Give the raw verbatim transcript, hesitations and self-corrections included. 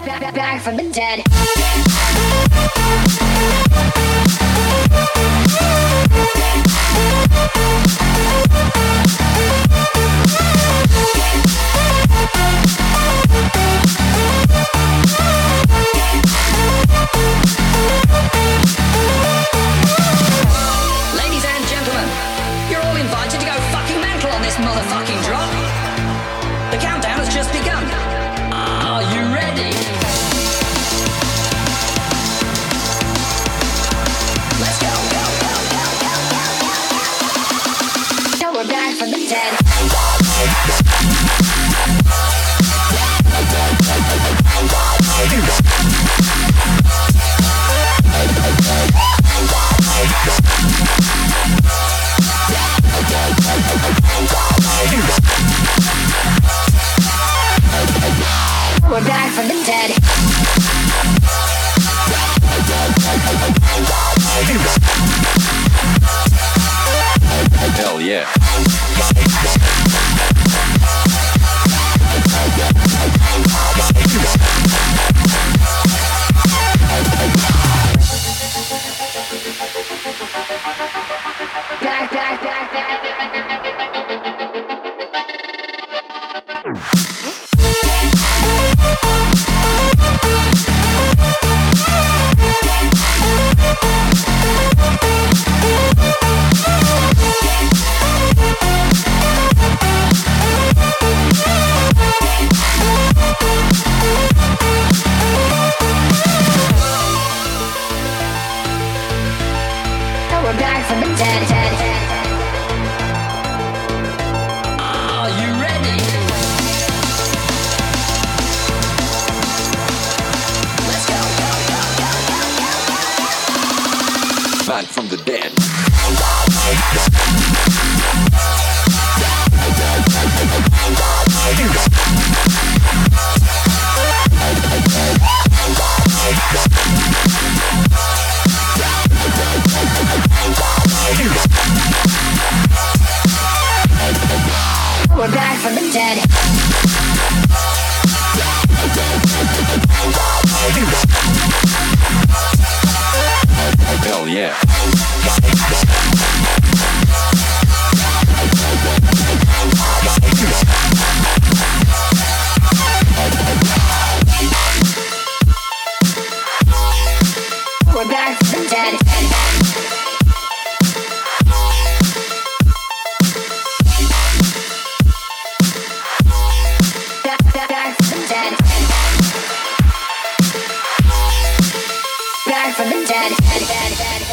back, back from the dead. Ladies and gentlemen, you're all invited to go fucking mental on this motherfucking drop. The countdown has just begun. Are you ready? Let's go, go, go, go, go, go. Now we're back from the dead. We're back from the dead. Hell yeah. Back, back, back, back. We're back from the dead, dead, dead. Are you ready? Let's go, go, go, go, go, go. Back from the dead. We're back from the dead. Hell yeah. We're back from the dead. Back, back, back from the dead. Back from the dead. Dead, dead, dead.